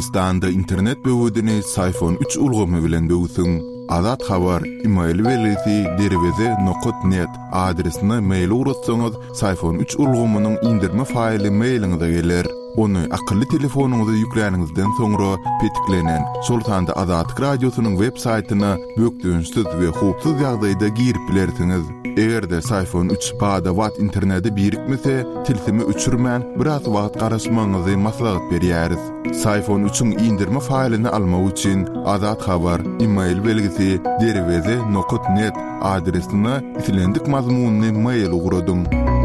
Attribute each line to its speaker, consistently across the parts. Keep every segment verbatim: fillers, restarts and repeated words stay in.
Speaker 1: Türkmenistanda internet böwüdini iPhone üç ulgamy bilen böwsüň. Azat habar email welisi derweze nokta net adresine mail uratsaňyz iPhone üç ulgamynyň indirme faýly mailiňize geler. Onu akıllı telefonuňyza ýükläňizden soňra petiklenen Sultanda Azat radiosynyň web saýtyna bökdüňsiz we hupsuz ýagdaýda girip bilersiňiz. Egerde iPhone üç bada watt interneti birikmese, tilsimi üçürmän biraz wagt garaşmaňyzy maslahat berýäris. iPhone üçüň indirme faýlyny almak üçin Azat habar email belgisi derweze nokta net adresine itilendik mazmunny mail uguradyň.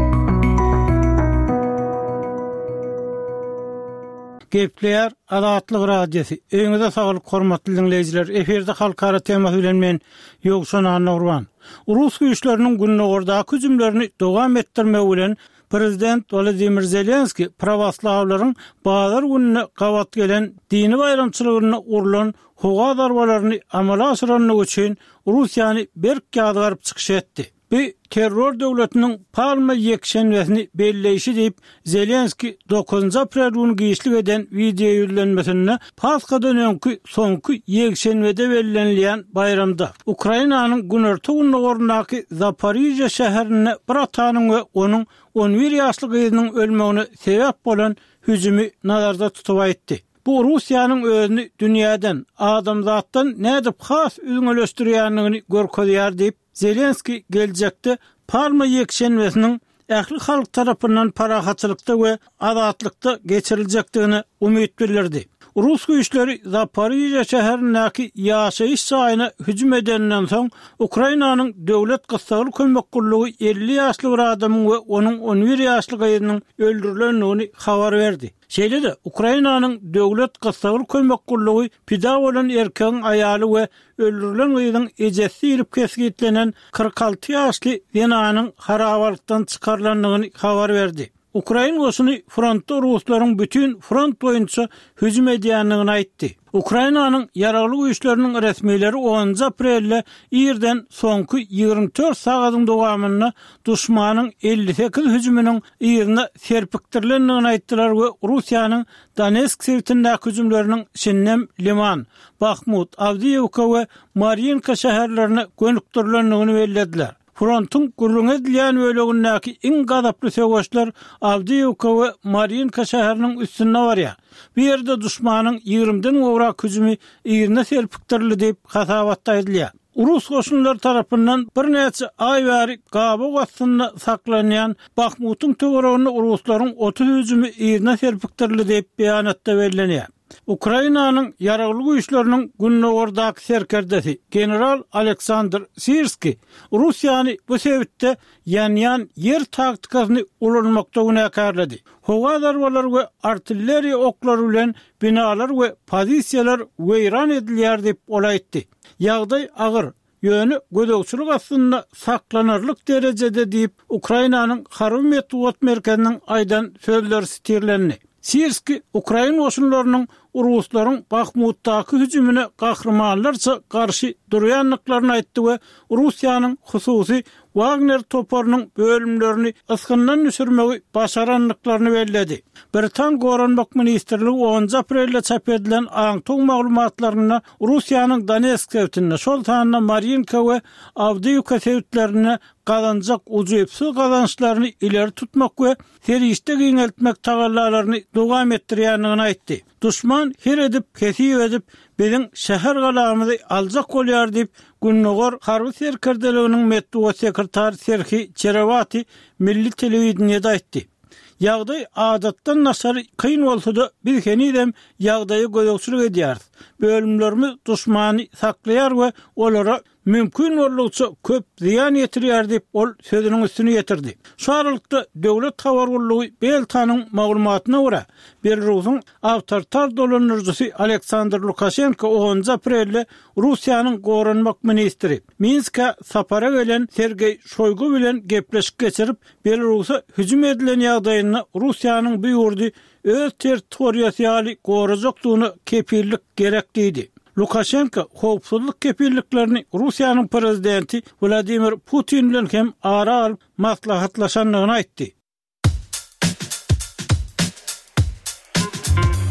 Speaker 2: Gepler Azatlyk radiosu. Öňüňizde saglyk hormatly dinleýijiler. Eferde halkara tema bilen men Ýogşan Anurwan. Rus güýçleriniň günnägordaky hüjümlerini dowam etdirmek bilen Prezident Volodymyr Zelenski prawoslavlaryň Bazar gününe gawat gelen dini bayramçylygyna urulan howa darbalaryny amala aşyranyk üçin Russiýany berk ýadygaryp çykyş etdi. Bir terror döwletiniň palma ýekşenwesini belleýişi diýip Zelenski dokuzunçy aprel günü giýişlik eden video ýürlenmesine Paskadan öňki soňky ýekşenwede bellenilýän bayramda Ukrainanyň günerti günnägorundaky Zaporizhia şäherine bir atanyň we onuň on bir ýaşly gyzynyň ölmegine sebäp bolan hüjümi nazarda tutup aýtdy. Bu Russiýanyň özüni dünýäden, adamzatdan nädip has üňeleşdirýänligini görkezýär diýip Zelenski geljekde Palma ýekşenwesiniň ähli halk tarapyndan parahatçylykda we azatlykda geçiriljekdigine umyt bildirdi. Rus güýçleri Zaporizhia şäherindäki ýaşaýyş saýyna hüjüm edenden soň Ukrainanyň döwlet gysgaly kömek gullugy elli ýaşly bir adamyň we onuň on bir ýaşly gyzynyň öldürilendigini habar berdi. Şeýle-de Ukrainanyň döwlet gysgaly kömek gullugy pida bolan erkegiň aýaly we öldürilen gyzynyň ejesi ýerip kesgitlenen kırk alty ýaşly Venanyň harabalykdan çykarlandygyny habar berdi. Ukraina goşuny frontda Ruslaryň bütün front boýunça hüjüm edýänligini aýtdy. Ukrainanyň ýaragly güýçleriniň resmiýetleri onunçy aprelde ýerden soňky ýygrimi dört sagatyň dowamyna duşmanyň elli sekiz hüjüminiň ýerine serpikdirilendigini aýtdylar we Russiýanyň Donetsk şehrindäki hüjümleriniň Şinnem, Liman, Bakhmut, Avdiivka we Mariinka şäherlerine gönükdirilendigini bellediler. Frontyň gurrun edilýän bölegindäki iň gazaply söwüşler Avdiivka we Mariinka şäheriniň üstüne barýar. Bu ýerde duşmanyň ýygrimiden gowrak hüjümi ýerine serpikdirildi diýip hasabatda edilýär. Rus goşunlary tarapyndan bir näçe ay bäri gaby wagtynda saklanýan Bakhmutyň töweregine Ruslaryň otuz hüjümi ýerine serpikdirildi diýip beýanatda bellenýär. Ukrainanyň ýaragly güýçleriniň günnägordaky serkerdesi general Aleksandr Sirski Russiýany bu sebäpde ýan-ýan ýer taktikasyny ulanmakda günäkärledi. Howa darbalary we artilleriýa oklary bilen binalar we pozisiýalar weýran edilýär diýip olaýtdy. Ýagdaý agyr, ýöni gödökçülük aslynda saklanarlyk derejede diýip Ukrainanyň harby medeniýet merkeziniň aýdan sözleri stirlendi. Sirski Ukraina goşunlarynyň Ruslaryň Bakhmutdaky hüjümine gahrmanlarça garşy durýanlyklaryny aýtdy we Russiýanyň hususy Wagner toparynyň bölümlerini ysgyndan düşürmegi başaranlyklaryny belledi. Britan Goranmak ministrligi onunçy aprelde çap edilen aňtoň maglumatlaryna Russiýanyň Donetsk şäherinde, Şoltanyna, Mariinka we Avdiivka şäherlerine gazanjak ujuýupsyz gazançlaryny ileri tutmak we serişde giňeltmek tagallalaryny dowam etdirýänligini aýtdy. Duşman her edip, kesip edip, biziň şäher galamyzy aljak bolýar diýip günnägor harby serkerdeliginiň medeniýet sekretary Serhi Cherevati milli telewizionyada aýtdy. Ýagdaý adatdan nasary kyn bolsa-da biz henidem ýagdaýy gödökçülük edýäris. Bölümlerimiz duşmany saklaýar we olara mümkin bolýança köp ziýan ýetirýär diýip ol sözüniň üstüne ýetirdi. Şu aralykda döwlet habargullugy Beltanyň maglumatyna görä Belarusyň awtoritar dolanjyjy Aleksandr Lukashenko onunçy aprelde Russiýanyň goranmak ministri Minska sapara gelen Sergey Shoygu bilen gepleşik geçirip Belarus'a hüjüm edilen ýagdaýyna Russiýanyň bu ýurdy öz territoriýaly gorajaklygyny kepillik gerekdi. Lukashenko howpsuzlyk kepilliklerini Russiýanyň prezidenti Vladimir Putin bilen hem ara alyp maslahatlaşanlygyny aýtdy.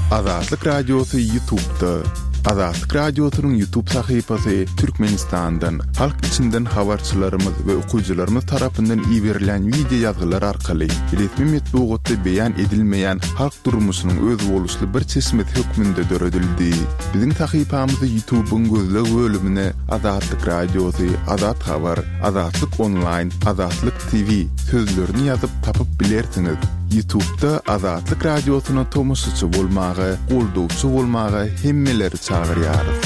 Speaker 1: Azatlyk Radiosu YouTube'da. Azatlyk Radiosu'nun YouTube sahypasy Türkmenistan'dan, halk içinden habarçylarymyz we okuyjylarymyz tarapyndan ýiberilen video ýazgylar arkaly resmi metbuatda beýan edilmeýän halk durmuşynyň öz boluşly bir çeşmet hökmünde döredildi. Biziň sahypamyzy YouTube'un gözleg bölümine Azatlyk Radiosu, Azat Habar, Azatlyk Online, Azatlyk T V sözlerini ýazyp tapyp bilersiňiz. YouTube'da Azatlyk Radiosu'na tomoşçy bolmagy, goldowçy bolmagy hemmeleri çağırýarys.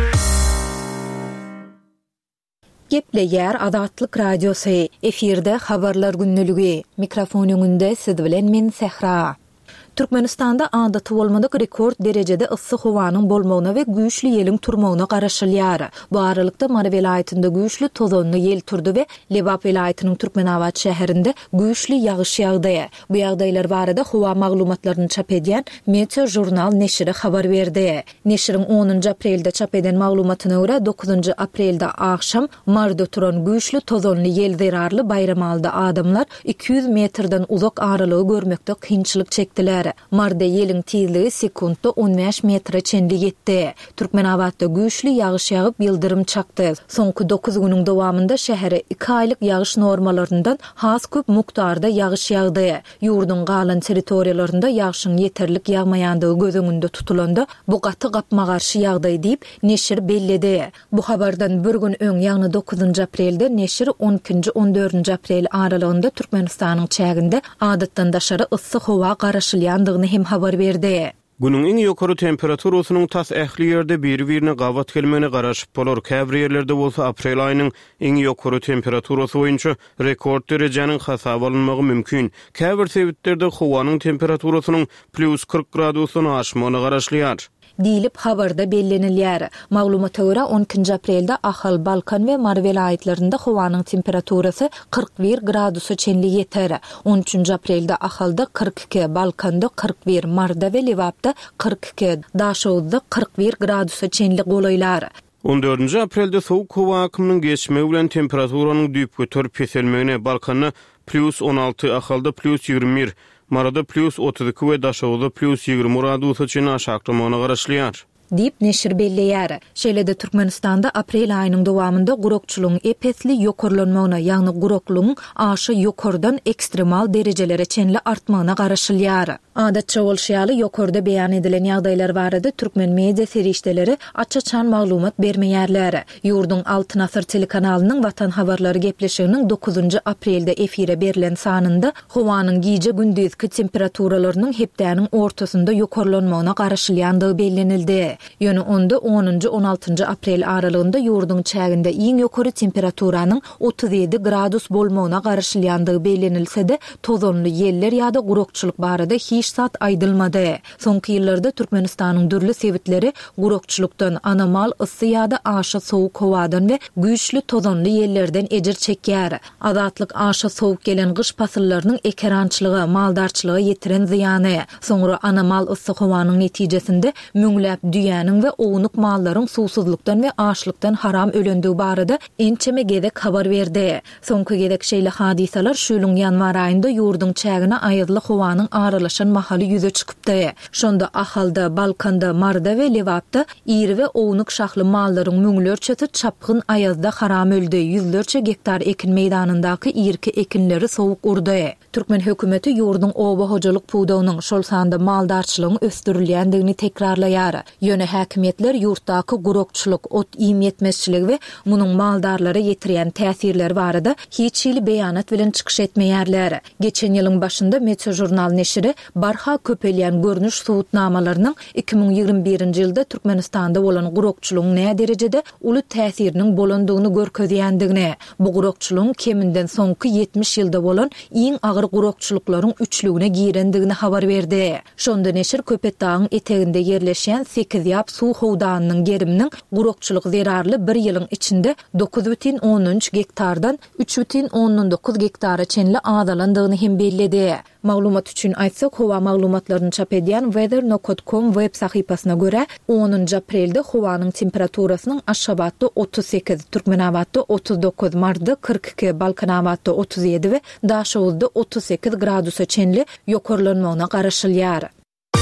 Speaker 3: Gepleýär Azatlyk Radiosu, efirde habarlar günnüligi. Mikrofon öňünde siz bilen men Sehra. Türkmenistanda adaty bolmadyk rekord derejede ıssy howanyň bolmagyna we güýçli ýeliň turmagyna garaşylýar. Bu aralykda Mar welaýatynda güýçli tozonly ýel turdy we Lebap welaýatynyň Türkmenabad şäherinde güýçli ýagyş ýagdy. Bu ýagdaýlar barada howa maglumatlaryny çap edýän Meteo jurnal neşri habar berdi. Neşriň onuncu aprelde çap eden maglumatyna görä dokuzuncu aprelde akşam Marda turan güýçli tozonly ýel zerarly bayramalda adamlar iki yüz metrden uzak aralygy görmekde kynçylyk çekdiler. Marda ýeliň tezligi sekundda on beş metre çenli ýetdi. Türkmenabadda güýçli ýagyş ýagyp ýyldyrym çakdy. Soňky dokuz günüň dowamında şähere iki aýlyk ýagyş normalaryndan has köp mukdarda ýagyş ýagdy. Ýurdun galan territoriýalarynda ýagyşyň ýeterlik ýagmaýandygy göz öňünde tutulanda bu gaty gapma garşy ýagdaý diýip neşir belledi. Bu habardan bir gün öň ýagny dokuzuncu aprelde neşir on ikinci on dördünci aprel aralygynda Türkmenistanyň çäginde adatdan daşary ıssy howa garaşylýan hem habar berdi.
Speaker 4: Günün iň ýokary temperaturasynyň tas ähli ýerde bir-birine gawat gelmegine garaşyp bolar. Käbir ýerlerde bolsa aprel aýynyň iň ýokary temperaturasy boýunça rekord derejeniň hasap alınmagy mümkin. Käbir sebitlerde howanyň temperaturasynyň plus kırk gradusyny aşmagyna garaşlýar.
Speaker 3: Diýilip habarda bellenilýär. Maglumata görä on ikinci aprelde Ahal, Balkan we Mar welaýatlarynda howanyň temperaturasy kırk bir gradusy çenli ýeter. on üçünci aprelde Ahalda kırk iki, Balkanda kırk bir, Marda we Lewapda kırk iki, Daşowda kırk bir gradusy çenli golaýlar.
Speaker 4: on dördünci aprelde soğuk hava akımının geçmegi bilen temperaturanın düýüp götürüp keselmegine Balkanda plus on altı, Ahalda plus ýigirme bir, Marada plus otuz iki we Daşowda plus ýigirme gradusy çenli aşaklamagyna garaşlýar.
Speaker 3: Dip neşir belleýär. Şeýlede Türkmenistanda aprel aýynyň dowamında gurokçulugyň epesli ýokarlanmagyna, ýagny guroklugyň aşy ýokardan ekstremal derejelere çenli artmagyna garaşylýar. Adatça bolşýaly ýokarda beýan edilen ýagdaýlar barada türkmen media serişdeleri açaçan maglumat bermeýärler. Ýurdun Altyn Asr telekanalynyň Watan habarlary gepleşiginiň dokuzuncu aprelde efire berilen sanynda howanyň giýje gündüzki temperaturalarının hepdäniň ortasynda ýokarlanmagyna garaşylýandygy bellenildi. Ýöne onda onuncu on altıncı aprel aralygynda ýurdun çäginde iň ýokary temperaturasynyň otuz ýedi gradus bolmagyna garaşylýandygy bellenilse-de tozonly ýerler ýa-da gurokçuluk barada hiç zat aýdylmady. Soňky ýyllarda Türkmenistanyň dürli sebitleri gurokçulukdan, anomal ıssy ýa-da aşa sowuk howadan we güýçli tozonly ýerlerden ejir çekýär. Azatlyk aşa sowuk gelen gyş pasyllarynyň ekerançylygy, maldarçylygy ýetiren zyany, soňra anomal ıssy howanyň netijesinde müňläp düýäniň we ownuk mallaryň susuzlukdan we açlykdan haram ölendigi barada ençeme gedek habar berdi. Soňky gedek şeýle hadisalar şulyň ýanwar aýynda ýurdun çägine aýdly howanyň aralaşan mahaly ýüze çykypdy. Şonda Ahalda, Balkanda, Marda we Lewapda iri we ownuk şahly mallaryň müňlerçe çapgyn aýazda haram öldi. Yüzlerçe hektar ekin meýdanyndaky irki ekinleri sowuk urdy. Türkmen hökümeti ýurdun oba hojalyk puwdawynyň şol sanda maldarçylygyň östürilýändigini tekrarlaýar. Ýöne häkimetler ýurtdaky gurokçuluk, ot iýmetmezçiligi we munyň maldarlara ýetirýän täsirleri barada hiç ýyly beýanat bilen çykyş etmeýärler. Geçen ýylyň başynda Meteo jurnal neşri barha köpelýän görnüş suwutnamalarynyň iki bin ýigirme birinji ýylda Türkmenistanda bolan gurokçulugyň näme derejede uly täsiriniň bolandygyny görkezýändigini, bu gurokçulugyň keminden soňky yetmiş ýylda bolan iň agyr gurokçuluklaryň üçlügine girendigini habar berdi. Şonda neşir Köpetdagyň eteginde ýerleşýän sekiz ýap suw howdanynyň geriminiň gurokçuluk zerarly bir ýylyň içinde dokuz бүтүн on üç gektardan üç бүтүn on dokuz gektara çenli azalandygyny hem belledi. Maglumat üçin aýtsak, howa maglumatlaryny çap edýän weather nokta com web sahypasyna görä onuncu aprelde howanyň temperaturasynyň Aşgabatda otuz sekiz, Türkmenabadda otuz dokuz, Marda kırk iki, Balkanabadda otuz ýedi we Daşowda otuz sekiz gradusy çenli ýokarlanmagyna garaşylýar.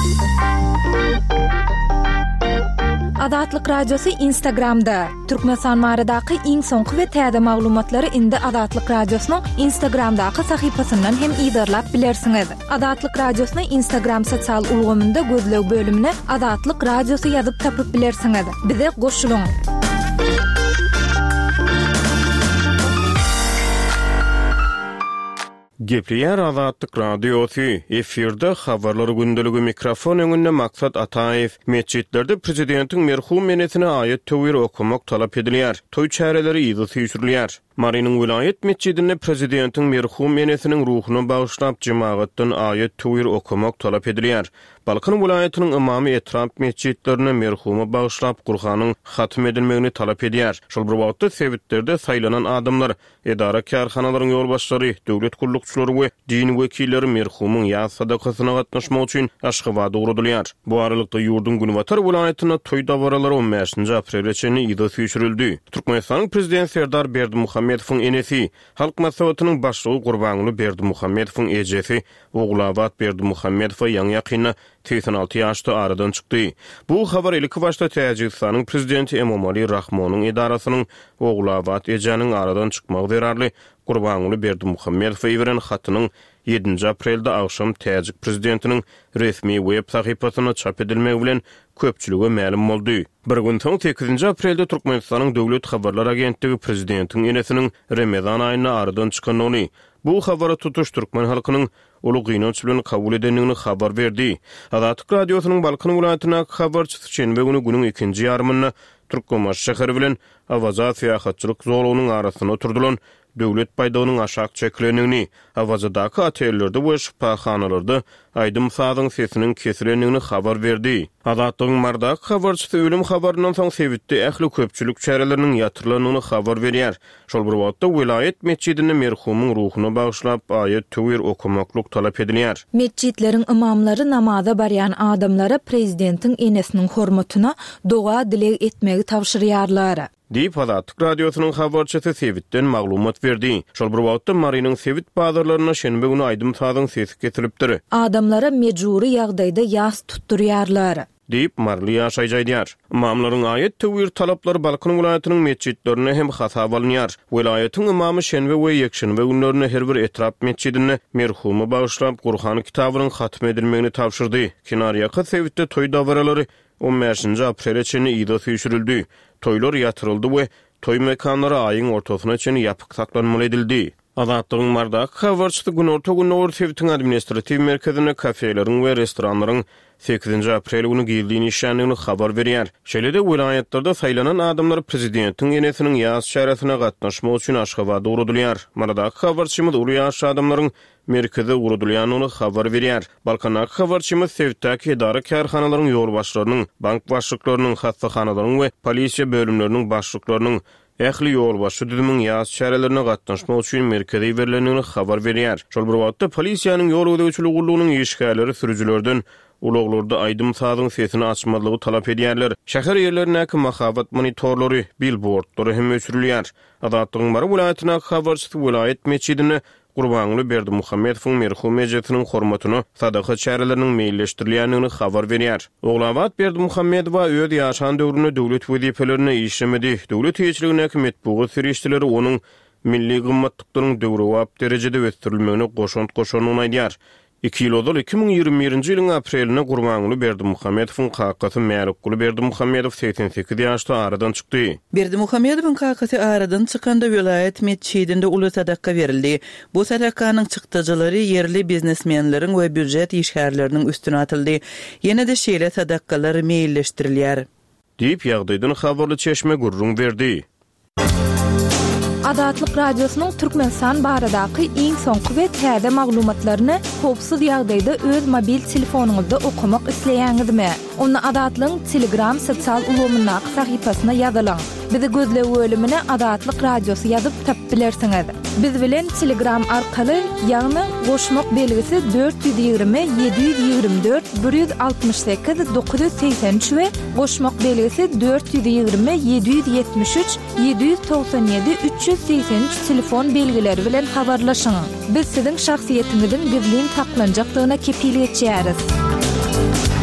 Speaker 3: Adatlyk radiosu Instagramda. Türkmenistan maradaky iň soňky we täze maglumatlary indi Adatlyk radiosynyň Instagramdaky sahypasyndan hem ýydarlap bilersiňiz. Adatlyk radiosyny Instagram sosial ulgamynda gözleg bölümine Adatlyk radiosu ýazyp tapyp bilersiňiz. Bize goşulyň.
Speaker 4: Gepleýär Azatlyk radiosu efirde habarlary gündəligi mikrofon öňünde Maksat Ataev meçitlerde prezidentiň merhum menesine aýat töwür okumak talap edilýär. Toý çäreleri ýygy süýçürilýär. Mariniň vilayet meçidinde prezidentiň merhum menesiniň ruhuny bagyşlap jemaatdan aýat töwür okumak talap edilýär. Balkan vilayatynyň imamy etrap meçitlerine merhumy bagyşlap Qur'anyň hatm edilmegini talap edýär. Şol bir wagtda sewitlerde saýlanan adamlar, edara karhanalaryň ýolbaşçylary, döwlet gullukçylary we din wekilleri merhumyň ýaz sadakasyna gatnaşmak üçin Aşgabatda uradylýar. Bu aralykda ýurdun Günwatar vilayatyna toý dawaralary on beşinji aprel üçini ýygy süýçürildi. Türkmenistanyň prezidenti Serdar Berdimuhammedowyň enesi, halk maslahatynyň başlygy Gurbanuly Berdimuhammedowyň ejesi Oglawat Berdimuhammedow ýaňy ýakyna seksen alty ýaşda aradan çykdy. Bu habar ilki başda Täjikistanyň prezidenti Emomali Rahmonyň edarasynyň Oglawat ejeniň aradan çykmagy derarly Gurbanuly Berdimuhammedow ýeren hatynyň ýedinji aprelde agşam Täjik prezidentiniň resmi web sahypasyna çap edilmegi bilen köpçülüge ma'lum boldy. Bir gün soň sekizinji aprelde Türkmenistanyň döwlet habarlar agentligi prezidentiň enesiniň Ramazan aýyna aradan çykanyny, bu habara tutuş Türkmen halkynyň ulu gynanç bilen kabul edenligini habar berdi. Adatlyk radiosynyň Balkan vilayatyna habarçysy şenbe güni günüň ikinji ýarmyna Türkmenbaş şäheri bilen awazat syýahatçylyk zolunyň arasyna oturdulan döwlet paýdagynyň aşak çeklenigini, awazadaky atellerde we şypahanalarda aýdym sadyň sesiniň kesilenligini habar berdi. Adatlyň mardak habarçysy ölüm habarynyň soň sewitde ähli köpçülük çäreläriniň ýatyrylanyny habar berýär. Şol bir wagtda vilayet meçidinde merhumyň ruhuny bagyşlap aýat töwür okumaklyk talap edilýär.
Speaker 3: Meçitleriň imamlary namaza barýan adamlara prezidentiň enesiniň hormatyna doga dilek etmegi tapşyrýarlar.
Speaker 4: Diýip Adatlyk radiosynyň habarçysy sewitden maglumat berdi. Şol bir wagtda Mariniň sewit bazarlaryna şenbe güni aýdym sadyň sesi kesilipdir.
Speaker 3: Adamlara mejburi ýagdaýda ýas tutturýarlar.
Speaker 4: Diýip Marly ýaşaýjydýar. Imamlaryň aýat töwür talaplary Balkan vilayatynyň meçitlerine hem hasap alınýar. Vilayatyň imamy şenbe we ýekşenbe günlerine her bir etrap meçidine merhumy bagyşlap Qur'an kitabynyň hatm edilmegini tapşyrdy. Kinarýaky sewitde toý dawaralary on beşinji aprel üçin ýygy süýçürildi. Toylar yatırıldı we toy mekanları ayın ortasına çeni yapık saklanmalı edildi. Adatlyň mardak habarçysy gün orta gün Nowr Sewitiň administrativ merkezine kafelerin we restoranlaryň sekizinji aprel günü girdiğini işanlygyny habar berýär. Şeýlede vilayatlarda saýlanan adamlar prezidentiň enesiniň ýaz şäherine gatnaşmak üçin Aşgabatda uradylýar. Mardak habarçymyz uly ýaş adamlaryň merkeze uradylýanyny habar berýär. Balkanak habarçymyz Sewitdäki edara karhanalaryň ýolbaşçylarynyň, bank başlyklarynyň, hastahanalaryň we polisiýa bölümleriniň başlyklarynyň ähli ýolbaşçy düzümüň ýaz şäherlerine gatnaşmak üçin merkeze berilenligini habar berýär. Şol bir wagtda polisiýanyň ýol ödäwçiligi gullugynyň işgärleri sürüjilerden ulaglarda aýdym sadyň sesini açmalygy talap edýärler. Şäher ýerlerindäki mahabat monitorlary, billboardlary hem öçürilýär. Adatlyň bar vilayatyna habarçysy vilayet meçidine Gurbanuly Berdimuhammedowyň merhum ejesiniň hormatyna sadaka çäreleriniň meýilleşdirilýänligini habar berýär. Oglawat Berdimuhammedow öz ýaşan döwründe döwlet wezipelerini işlemedi. Döwlet ýeçiligine medpugat serişdileri onuň milli gymmatlyklaryň döwri wap derejede ösdürilmegine goşunt goşanyny aýdýar. iki ýyl ozal iki mиң ýygrimi birinji ýylyň apreline Gurbanuly Berdimuhammedowyň kakasy Märikguly Berdimuhammedow seksen sekiz ýaşda aradan çykdy.
Speaker 5: Berdimuhammedowyň kakasy aradan çykanda vilayet meçidinde uly sadaka berildi. Bu sadakanyň çykdyjylary yerli biznesmenleriň we büdjet işgärleriniň üstüne atyldy. Ýene-de şeýle sadakalar meýilleşdirilýär.
Speaker 4: Diýip ýagdaýdan habarly çeşme gurrun berdi.
Speaker 3: Adatlyk radiosynyň Türkmenistan baradaky iň soňky we täze maglumatlaryny howpsuz ýagdaýda öz mobil telefonuňyzda okumak isleýäňizmi? Onu Adatlyň Telegram sosial ulgamynyň sahypasyna ýazylaň. Bizi gözle bölümine Adatlyk radiosu ýazyp tapyp bilersiňiz. Biz bilen Telegram arkaly ýagny goşmak belgisi dört yüz ýygrimi yedi yüz ýygrimi dört bir yüz altymyş sekiz dokuz yüz seksen üç we goşmak belgisi dört yüz ýygrimi yedi yüz ýetmiş üç yedi yüz toksan ýedi üç yüz seksen üç telefon belgileri bilen habarlaşyň. Biz siziň şahsiýetiňizin gizlin saklanjakdygyna kepillik etýäris.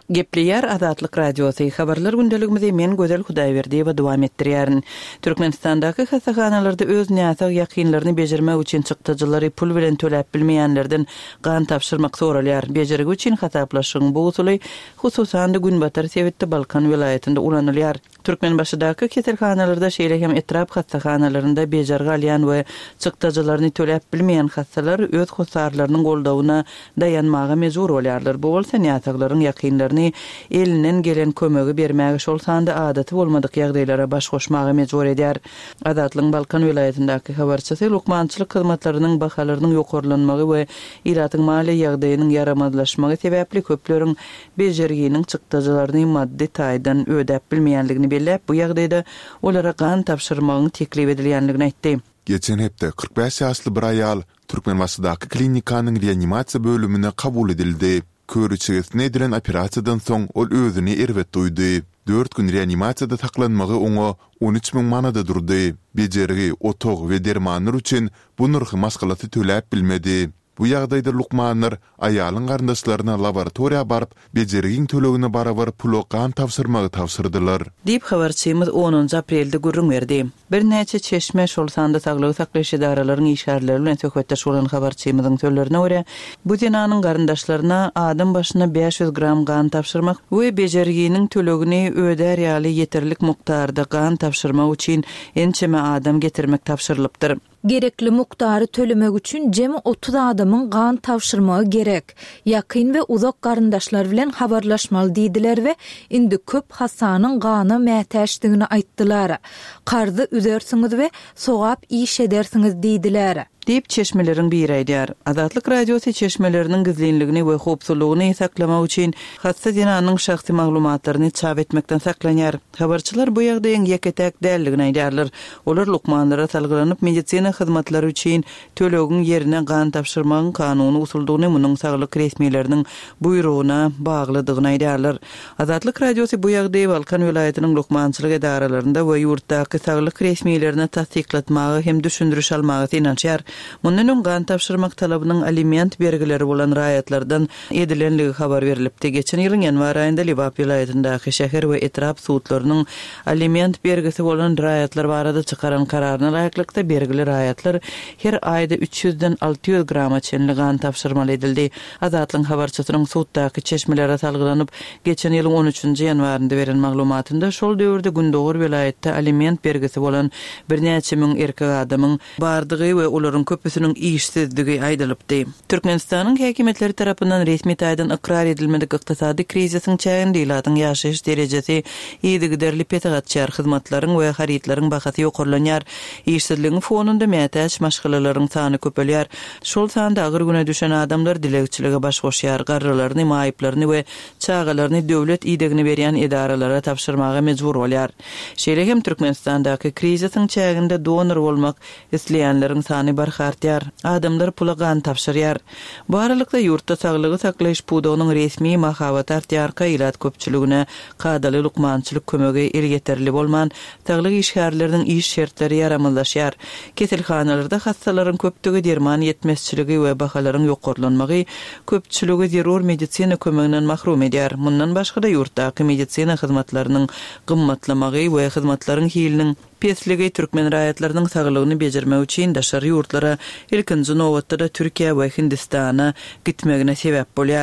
Speaker 5: Gepleyer Azatlyk Radiosu habarlar gündeligimizi men Gözel Hudaýberdi we dowam etdirýärin. Türkmenistandaky hasahanalarda öz näsag ýakynlaryny bejermek üçin çykdyjylary pul bilen töläp bilmeýänlerden gan tapşyrmak soralýar. Bejerigi üçin hasaplaşyň bu usuly hususan da Günbatar Sewitde Balkan vilayetinde ulanylýar. Türkmenbaşydaky keselhanalarda şeýle hem etrap hasahanalarynda bejergi alýan we çykdyjylaryny töläp bilmeýän hassalar öz husarlarynyň goldawyna dayanmaga mejbur bolýarlar. Bu bolsa näsaglaryň ýakynlaryny elinden gelen kömegi bermäge şolsanda adaty bolmadyk ýagdaýlara baş goşmagy mejbur edýär. Adatlyň Balkan vilayetindaky habarçysy lukmançylyk hyzmatlarynyň bahalarynyň ýokarlanmagy we iratyň mali ýagdaýynyň yaramazlaşmagy sebäpli köpleriň bejerginiň çykdyjylaryny maddi taýdan ödäp bilmeýänligini bellep, bu ýagdaýda olara gan tapşyrmagyň teklip edilýänligini aýtdy.
Speaker 1: Geçen hepde kırk beş ýaşly bir aýal Türkmenbaşydaky klinikanyň reanimasiýa bölümine kabul edildi. Körüçegesine edilen operasiyadan soň ol özüni erwet duydy. dört gün reanimasiýada saklanmagy oňa on üç min manada durdy. Bejerigi, otog we dermanlar üçin bu nurky maskalasy töläp bilmedi. Bu ýagdaýda lukmanlar aýalyň garyndaşlaryna laboratoriýa baryp bejerigiň tölegine barabar pul gan tapşyrmagy tapşyrdylar.
Speaker 5: Diýip habarçymyz onuncu aprelde gurrun berdi. Bir näçe çeşme şolsanda saglyk saklaýyş edaralarynyň işgärleri bilen söhbetdeş bolan habarçymyzyň sözlerine görä, bu dinanyň garyndaşlaryna adam başyna beş yüz gram gan tapşyrmak we bejeriginiň tölegini ödär ýaly ýeterlik mukdarda gan tapşyrmak üçin ençeme adam getirmek tapşyrylypdyr.
Speaker 3: Gerekli muktary tölemek üçin jemi otuz adamyň gan tapşyrmagy gerek. Ýakyn we uzak garyndaşlar bilen habarlaşmaly diýdiler we indi köp hasanyň gana mätäşdigini aýtdylar. Qardy üzersiňiz we sogap iş edersiňiz diýdiler.
Speaker 5: Diýip çeşmeleriň biri aýdýar. Azatlyk Radiosu çeşmeleriniň gizlinligini we howpsuzlygyny saklamak üçin hassa dinanyň şahsy maglumatlaryny çap etmekden saklanýar. Habarçylar bu ýagdaýyň ýeketek däldigini aýdýarlar. Olar lukmanlara salgylanyp medisina hyzmatlary üçin tölegin ýerine gan tapşyrmagyň kanuny usuldygyny munyň saglyk resmiýetleriniň buyruguna baglydygyny aýdýarlar. Azatlyk Radiosu bu ýagdaýy Balkan vilayetiniň lukmançylyk edaralarynda we ýurtdaky saglyk resmiýetlerini tasdiklatmagy hem düşündürüş almagy inançýar. Mundan gan tapşyrmak talabynyň aliment bergileri bolan raýatlardan edilenligi habar berilipdi. Geçen ýylyň ýanwar aýynda Libap vilayetindaky şäher we etrap suwtlarynyň aliment bergisi bolan raýatlar barada çykaran kararyna laýyklykda bergili raýatlar her aýda üç yüzden alty yüz grama çenli gan tapşyrmaly edildi. Azatlyň habarçysynyň suwtdaky çeşmelere salgylanyp geçen ýylyň on üçünji ýanwarynda beren maglumatynda şol döwürde Gündoğur vilayetde aliment bergisi bolan bir näçe min erkek adamyň bardygy we olaryň köpüsiniň işsizligi aýdylypdy. Türkmenistanyň häkimetleri tarapyndan resmi taýdan ikrar edilmedik ykdysady krizisiň çäginde ýylatyň ýaşaýyş derejesi ýedi derli petegatçar hyzmatlaryň we haritlaryň bahasy ýokarlanýar. İşsizligiň fonunda mätäç maşgalalaryň sany köpelýär. Şol sanda agyr güne düşen adamlar dilegçilige baş goşýar, garrylaryny, maýyplaryny we çağalaryny döwlet ýedegini berýän edaralara tapşyrmaga mejbur bolýar. Şeýle hem Türkmenistandaky krizisiň çäginde donor bolmak isleýänleriň sany barhartýar. Adamlar pula gan tapşyrýar. Bu aralykda ýurtda saglygy saklaýyş pudogynyň resmi mahabat artýarka ilat köpçüligine kadaly lukmançylyk kömegi el ýeterli bolman saglyk işgärleriniň iş şertleri yaramazlaşýar. Keselhanalarda hassalaryň köpdigi derman ýetmezçiligi we bahalaryň ýokarlanmagy köpçüligi zerur medisina kömeginden mahrum edýär. Mundan başga da ýurtdaky medisina hyzmatlarynyň gymmatlamagy we hyzmatlaryň hiliniň pesligi Türkmen raýatlarynyň saglygyny bejermek üçin daşary ýurtlara ilkinji nowatda da Türkiýe we Hindistana gitmegine sebäp bolýar.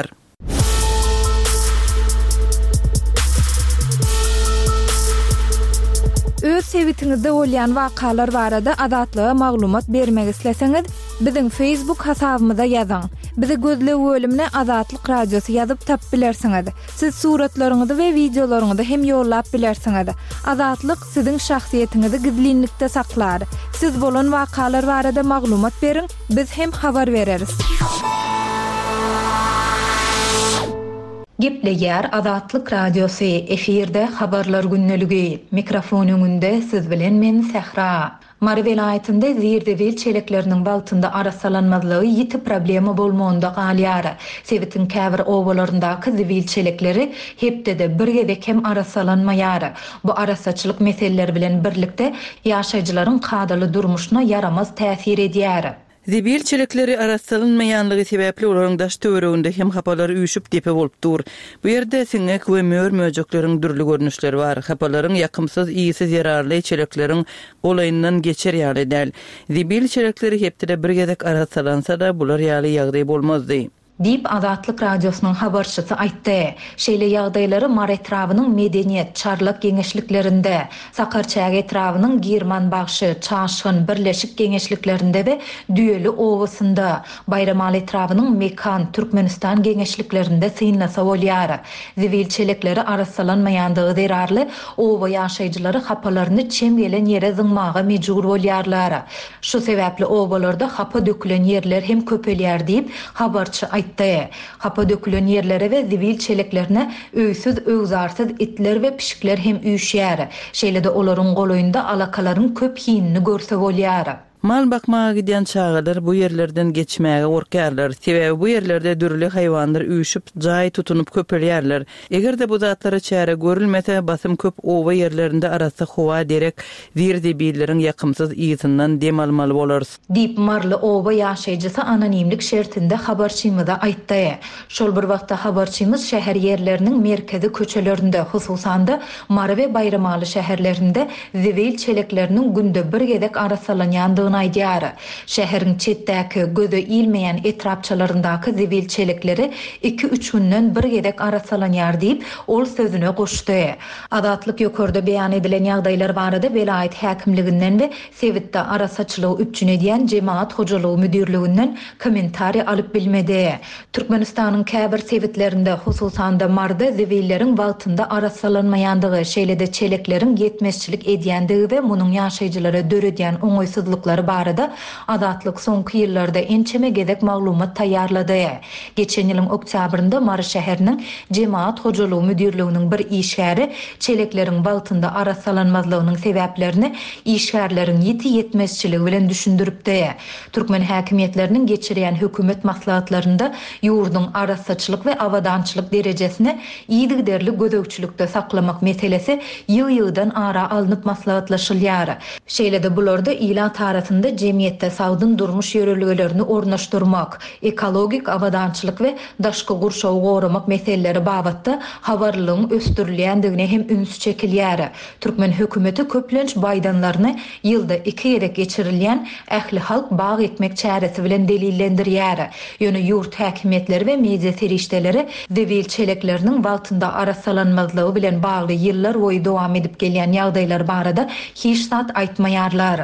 Speaker 3: Öz sevitiňizde bolýan wakalar barada adatlyga maglumat bermek isleseňiz, biziň Facebook hasabymyza ýazyň. Bizi gözlep bölümine Azatlyk Radiosu ýazyp tap bilersiňiz. Siz suratlaryňyzy we videolaryňyzy hem ýollap bilersiňiz. Azatlyk siziň şahsiýetiňizi gizlinlikde saklar. Siz bolan wakalar barada maglumat beriň, biz hem habar bereriz. Gepleýär Azatlyk Radiosu efirde habarlar günneligi. Mikrofon öňünde siz bilen men Sehra. Mary vilayetinde Zirdewil çelekleriniň bagtynda arasalanmazlygy ýiti problemi bolmagynda galýar. Sewitin käbir owalaryndaky ziwil çelekleri hepde bir gezek hem arasalanmaýar. Bu arasaçylyk meseleleri bilen birlikde ýaşaýjylaryň kadaly durmuşyna yaramaz täsir edýär.
Speaker 5: Zibilçilikleri arassalınmayanlığı sebäpli olaryň daş töwereginde hem hapalar üýşüp depe bolup dur. Bu ýerde siňek we möөр möjeklerin dürli görnüşleri bar. Hapalaryň ýakymsyz, iýsiz ýararly çelekleriň olaýyndan geçer ýaly däl. Zibilçilikleri hepde bir gezek arassalansa da bular ýaly ýagdaý bolmazdy.
Speaker 3: Dip Adatlyk Radiosynyň habarçysy aýtdy. Şeýle ýagdaýlary mar etrawynyň medeniýet çarlak geňeşliklerinde, Sakarçag etrawynyň Girman bagşy, Çaşgyn birleşik geňeşliklerinde we Düýeli owasynda, Bayramal etrawynyň Mekan, Türkmenistan geňeşliklerinde synlasa bolýar. Zibilçilikleri arassalanmaýandygy derarly owa ýaşaýjylary hapalaryny çem gelen ýere zyňmaga mejbur bolýarlar. Şu sebäpli owalarda hapa dökülen ýerler hem köpelýär diýip habarçy hapa dökülen yerlere ve zivil çeleklerine öýsüz öwzarsız itler ve pişikler hem üýşýär. Şeýle-de olaryň goloýynda alakalaryň köp hiýinini görse bolýar.
Speaker 5: Mal bakmağa giden çağalar bu yerlerden geçmeye korkarlar. Sebäbi bu yerlerde dürli hayvanlar üýşüp jaý tutunup köpelýärler. Egerde bu zatlara çäre görülmese basym köp owa yerlerinde arasy howa derek wirdi billeriň ýakymsyz iýsinden dem almaly bolars.
Speaker 3: Dip marly owa ýaşaýjysy anonimlik şertinde habarçymyza aýtdy. Şol bir wagtda habarçymyz şäher ýerleriniň merkezi köçelerinde, hususan da Mar we Bayramaly şäherlerinde zivil çelekleriniň günde bir gezek arassalanýandygyny aýdýar. Şäheriň çetdäki göze ilmeýän etrapçalaryndaky zivil çelekleri iki üç günden bir gezek arassalanýar diýip ol sözüne goşdy. Adatlyk ýokarda beýan edilen ýagdaýlar barada vilayet häkimliginden we Sewitde arasaçylygy üçin edýän Jemaat hojalygy müdirliginden kommentariýa alyp bilmedi. Türkmenistanyň käbir sewitlerinde, hususan da Marda zivilleriň wagtynda arassalanmaýandygy, şeýle-de çelekleriň ýetmezçilik edýändigi we munyň ýaşaýjylara döredýän oňoýsuzlyklary barada Adatlyk soňky ýyllarda ençeme gezek maglumat taýýarlady. Geçen ýylyň oktýabrynda Mar şäheriniň Jemaat hojalygy müdirliginiň bir işgäri çelekleriň wagtynda arassalanmazlygynyň sebäplerini işgärleriň ýeti ýetmezçiligi bilen düşündiripdi. Türkmen häkimiýetleriniň geçirýän hökümet maslahatlarynda ýurdun arassaçylyk we awadançylyk derejesini ýygyderli gözegçilikde saklamak meselesi ýyl-ýyldan ara alınıp maslahatlaşylýar. Şeýle-de bularda ila tarafında jemgyýetde sagdyn durmuş ýörelgelerini ornaşdyrmak, ekologik awadançylyk we daşky gurşawy goramak meseleleri babatda habarlygyň östürilýändigine hem üns çekilýär. Türkmen hökümeti köplenç baýdanlaryny ýylda iki gerek geçirilýän ähli halk bag etmek çäresi bilen delillendirýär. Ýöne ýurt häkimiýetleri we media serişdeleri zivil çelekleriniň wagtynda arassalanmazlygy bilen bagly ýyllar boýy dowam edip gelýän ýagdaýlar barada hiç zat aýtmaýarlar.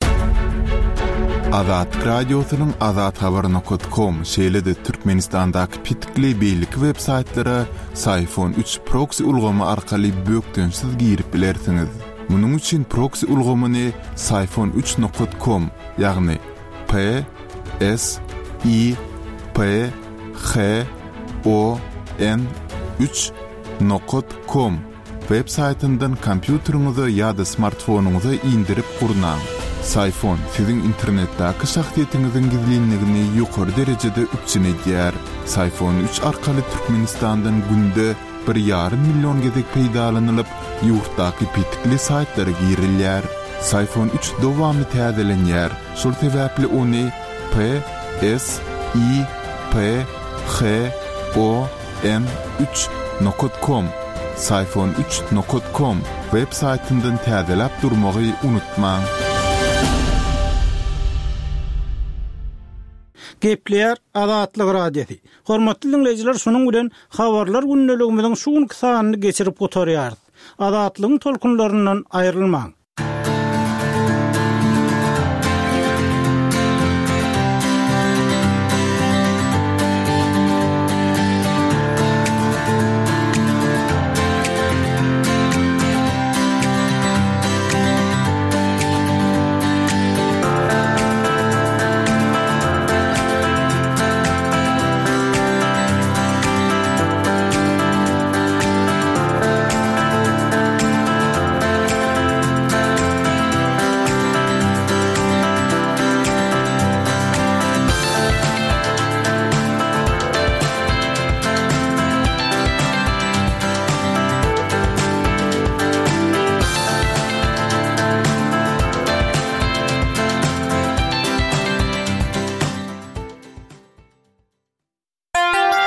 Speaker 1: Azat Radiosynyň azat habar nokta com şeýle-de Türkmenistandaky pitikli beýlik web saytlara Sayfon üç proxy ulgamy arkaly bökdönsiz girip bilersiňiz. Munyň üçin proxy ulgamyny sayfon üç nokta com ýagny P S I P H O N üç nokta com web saytyndan kompýuteriňize ýa-da smartfonuňyza indirip gurnaň. Sayfon sizin internetdäki şahsiýetiňiziň gizlinligini ýokary derejede üçin edýär. Sayfon üç arkaly Türkmenistandan günde bir ýarym million gezek peýdalanylyp, ýurtdaky pitikli saytlara girilýär. Sayfon üç dowamy täzelenýär. Şol sebäpli ony P S I P H O N üç nokta com sayfon üç nokta com web saytyndan täzelep durmagy unutmaň.
Speaker 2: Gepler Adatlyk Radiosi. Hormatly dinleyijiler, şonuň bilen habarlar günneligimiziň şu gün kysanyny geçirip oturýar. Adatlygyň tolkunlaryndan aýrylmaň.